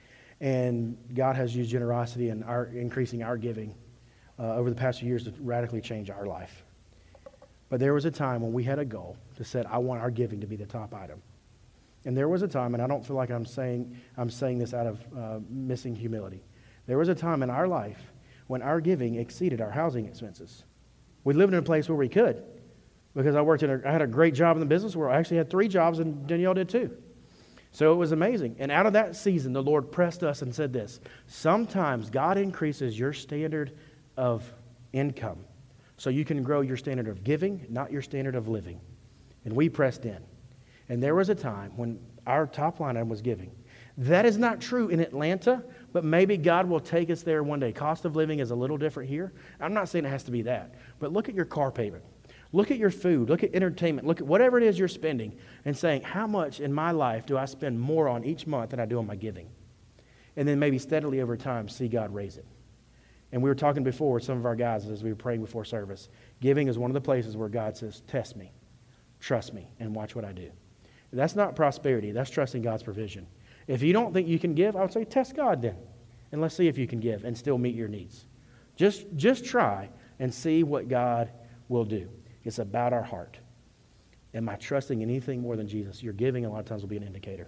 And God has used generosity and our increasing our giving uh, over the past few years to radically change our life. But there was a time when we had a goal to say, I want our giving to be the top item. And there was a time, and I don't feel like I'm saying I'm saying this out of uh, missing humility. There was a time in our life when our giving exceeded our housing expenses. We lived in a place where we could, because I worked in a, I had a great job in the business where I actually had three jobs, and Danielle did too. So it was amazing. And out of that season, the Lord pressed us and said this: sometimes God increases your standard of income so you can grow your standard of giving, not your standard of living. And we pressed in. And there was a time when our top line item was giving. That is not true in Atlanta, but maybe God will take us there one day. Cost of living is a little different here. I'm not saying it has to be that, but look at your car payment. Look at your food. Look at entertainment. Look at whatever it is you're spending and saying, how much in my life do I spend more on each month than I do on my giving? And then maybe steadily over time, see God raise it. And we were talking before with some of our guys as we were praying before service. Giving is one of the places where God says, test me, trust me, and watch what I do. That's not prosperity. That's trusting God's provision. If you don't think you can give, I would say test God then. And let's see if you can give and still meet your needs. Just, just try and see what God will do. It's about our heart. Am I trusting anything more than Jesus? Your giving a lot of times will be an indicator.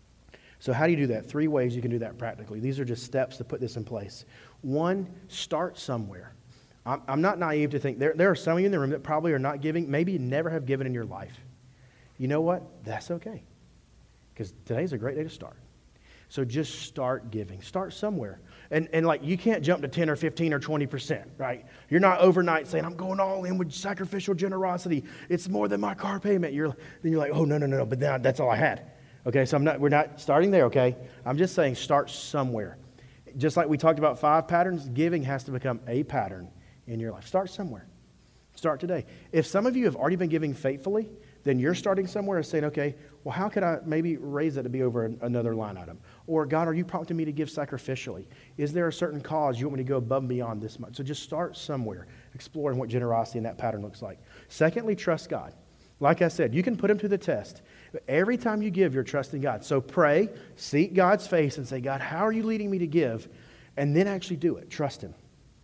So how do you do that? Three ways you can do that practically. These are just steps to put this in place. One, start somewhere. I'm, I'm not naive to think, there, there are some of you in the room that probably are not giving, maybe you never have given in your life. You know what? That's okay. Because today's a great day to start. So just start giving. Start somewhere. And and like you can't jump to ten or fifteen or twenty percent, right? You're not overnight saying, I'm going all in with sacrificial generosity. It's more than my car payment. You're then you're like, oh no, no, no, no, but then that's all I had. Okay, so I'm not we're not starting there, okay? I'm just saying start somewhere. Just like we talked about five patterns, giving has to become a pattern in your life. Start somewhere. Start today. If some of you have already been giving faithfully, then you're starting somewhere and saying, okay, well, how could I maybe raise that to be over an, another line item? Or, God, are you prompting me to give sacrificially? Is there a certain cause you want me to go above and beyond this much? So just start somewhere, exploring what generosity in that pattern looks like. Secondly, trust God. Like I said, you can put him to the test. Every time you give, you're trusting God. So pray, seek God's face, and say, God, how are you leading me to give? And then actually do it. Trust him.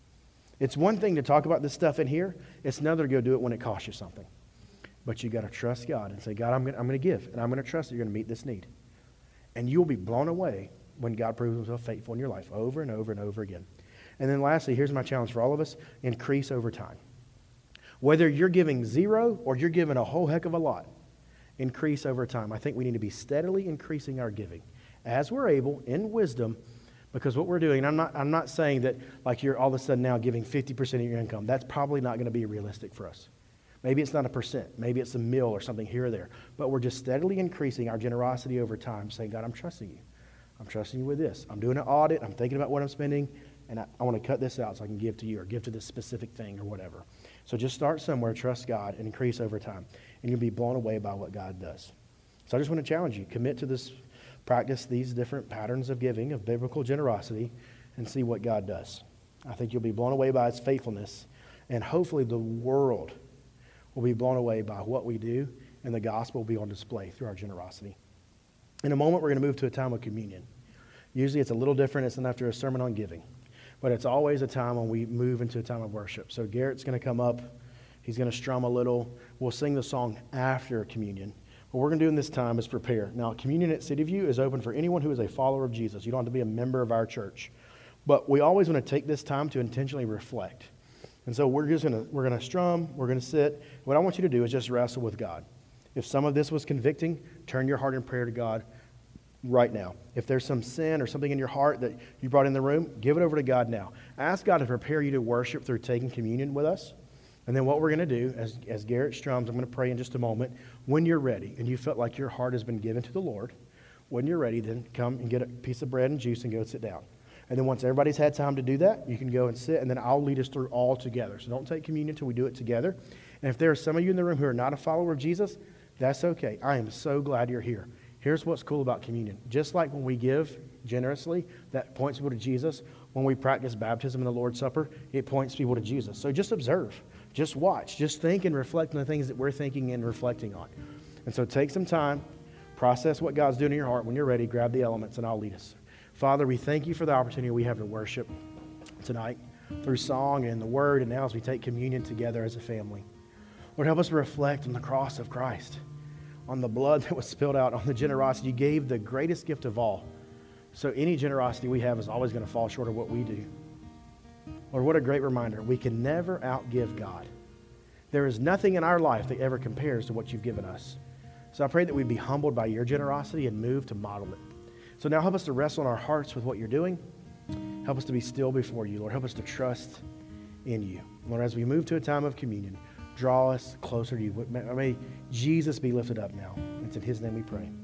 It's one thing to talk about this stuff in here. It's another to go do it when it costs you something. But you got to trust God and say, God, I'm going I'm to give, and I'm going to trust that you're going to meet this need. And you'll be blown away when God proves himself faithful in your life over and over and over again. And then lastly, here's my challenge for all of us: increase over time. Whether you're giving zero or you're giving a whole heck of a lot, increase over time. I think we need to be steadily increasing our giving as we're able in wisdom, because what we're doing, and I'm not, I'm not saying that like you're all of a sudden now giving fifty percent of your income. That's probably not going to be realistic for us. Maybe it's not a percent. Maybe it's a mil or something here or there. But we're just steadily increasing our generosity over time, saying, God, I'm trusting you. I'm trusting you with this. I'm doing an audit. I'm thinking about what I'm spending, and I, I want to cut this out so I can give to you or give to this specific thing or whatever. So just start somewhere, trust God, and increase over time. And you'll be blown away by what God does. So I just want to challenge you. Commit to this, practice these different patterns of giving, of biblical generosity, and see what God does. I think you'll be blown away by his faithfulness, and hopefully the world will be blown away by what we do, and the gospel will be on display through our generosity. In a moment, we're going to move to a time of communion. Usually it's a little different. It's not after a sermon on giving. But it's always a time when we move into a time of worship. So Garrett's going to come up. He's going to strum a little. We'll sing the song after communion. What we're going to do in this time is prepare. Now, communion at City View is open for anyone who is a follower of Jesus. You don't have to be a member of our church. But we always want to take this time to intentionally reflect. And so we're just going to we're going to strum, we're going to sit. What I want you to do is just wrestle with God. If some of this was convicting, turn your heart in prayer to God right now. If there's some sin or something in your heart that you brought in the room, give it over to God now. Ask God to prepare you to worship through taking communion with us. And then what we're going to do, as, as Garrett strums, I'm going to pray in just a moment. When you're ready and you felt like your heart has been given to the Lord, when you're ready, then come and get a piece of bread and juice and go sit down. And then once everybody's had time to do that, you can go and sit, and then I'll lead us through all together. So don't take communion until we do it together. And if there are some of you in the room who are not a follower of Jesus, that's okay. I am so glad you're here. Here's what's cool about communion. Just like when we give generously, that points people to Jesus. When we practice baptism in the Lord's Supper, it points people to Jesus. So just observe. Just watch. Just think and reflect on the things that we're thinking and reflecting on. And so take some time. Process what God's doing in your heart. When you're ready, grab the elements, and I'll lead us. Father, we thank you for the opportunity we have to worship tonight through song and the word, and now as we take communion together as a family. Lord, help us to reflect on the cross of Christ, on the blood that was spilled out, on the generosity. You gave the greatest gift of all. So any generosity we have is always going to fall short of what we do. Lord, what a great reminder. We can never outgive God. There is nothing in our life that ever compares to what you've given us. So I pray that we'd be humbled by your generosity and move to model it. So now help us to wrestle in our hearts with what you're doing. Help us to be still before you. Lord, help us to trust in you. Lord, as we move to a time of communion, draw us closer to you. May Jesus be lifted up now. It's in his name we pray.